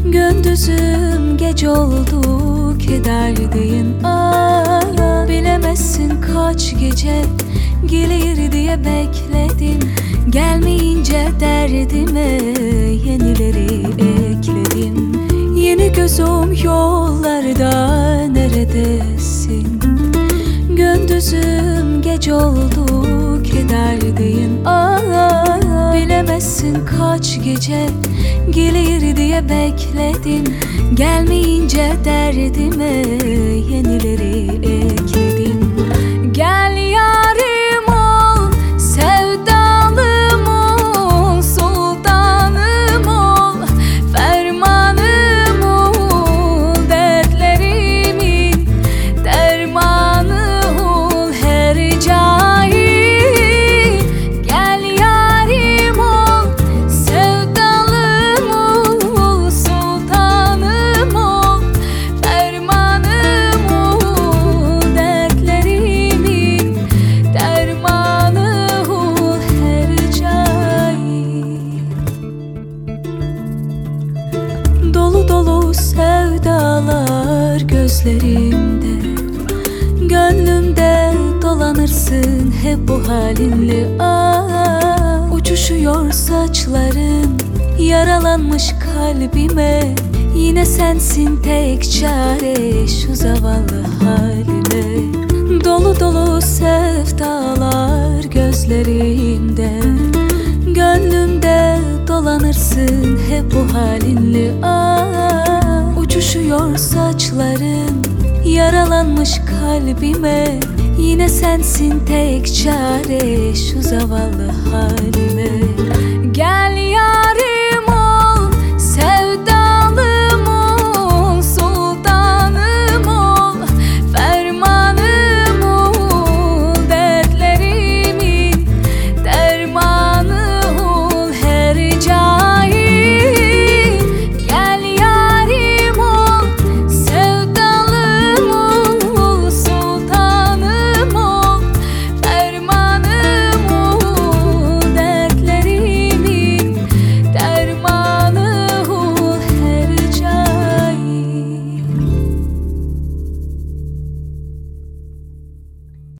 Gündüzüm gece oldu kederdeyim. Bilemezsin kaç gece gelir diye bekledim. Gelmeyince derdime yenileri ekledim. Yeni gözüm yollarda, neredesin? Gündüzüm gece oldu kederdeyim. Bilemezsin kaç gece gelir diye bekledim. Gelmeyince derdime yenileri ekledim. Gel yarim ol, sevdalım ol, sultanım ol, fermanım ol, dertlerimin dermanı ol her cahil. Gel yarim ol, sevdalım ol, sultanım ol, fermanım ol, dertlerimin dermanı ol her cahil. Dolu dolu sevdalar gözlerimde, gönlümde dolanırsın hep bu halinle. Uçuşuyor saçların yaralanmış kalbime. Yine sensin tek çare şu zavallı halime. Dolu dolu sevdalar gözlerimde, gönlümde dolanırsın hep bu halinle. Uçuşuyor saçların yaralanmış kalbime. Yine sensin tek çare şu zavallı halime. Gel ya